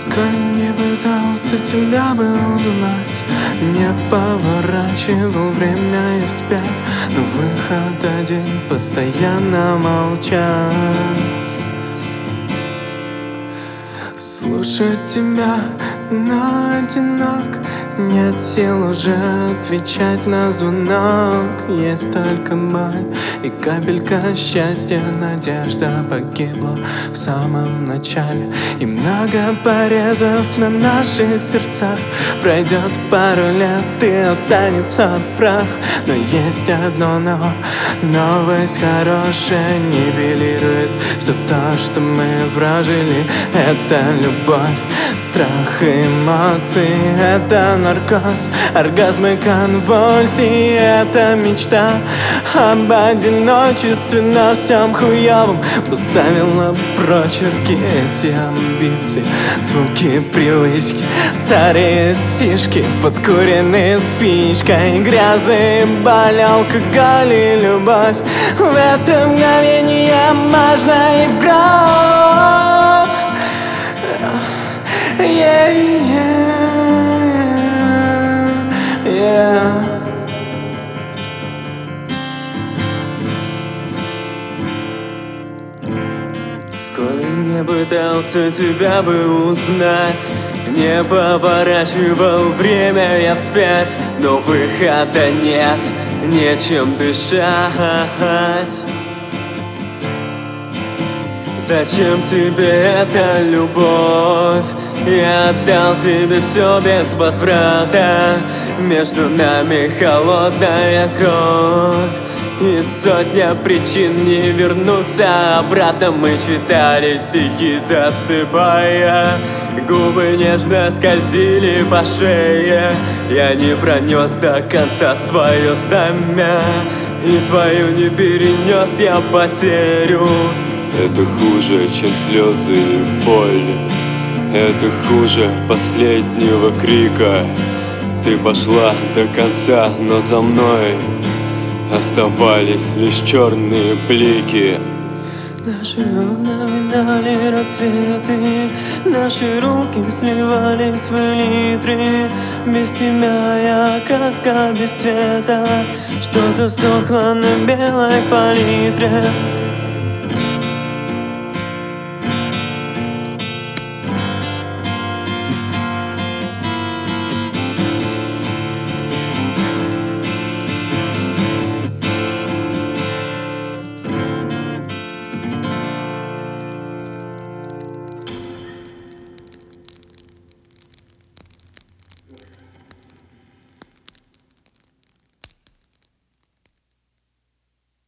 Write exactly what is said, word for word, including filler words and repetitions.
Сколь не пытался тебя бы узнать, не поворачивал время и вспять, но выход один — постоянно молчать. Слушать тебя, но одинок, нет сил уже отвечать на звонок. Есть только боль и капелька счастья. Надежда погибла в самом начале, и много порезов на наших сердцах. Пройдет пару лет и останется прах. Но есть одно но, новость хорошая нивелирует все то, что мы прожили. Это любовь, страх и эмоции, это наркоз, оргазмы, конвульсии, это мечта об одиночестве на всем хуёвом. Поставил на прочерки эти амбиции, звуки привычки, старые стишки, подкуренные спичкой, грязы, боль, алкоголь и любовь. В это мгновение можно и в гроб. Yeah, yeah, yeah. Сколь не пытался тебя бы узнать, не поворачивал время я вспять, но выхода нет, нечем дышать. Зачем тебе эта любовь? Я отдал тебе все без возврата. Между нами холодная кровь и сотня причин не вернуться обратно. Мы читали стихи, засыпая, губы нежно скользили по шее. Я не пронес до конца свое знамя, и твою не перенес я потерю. Это хуже, чем слезы и боль. Это хуже последнего крика. Ты пошла до конца, но за мной оставались лишь черные блики. Наши окна видали рассветы, наши руки сливались в литры. Без тебя я краска без цвета, что засохла на белой палитре.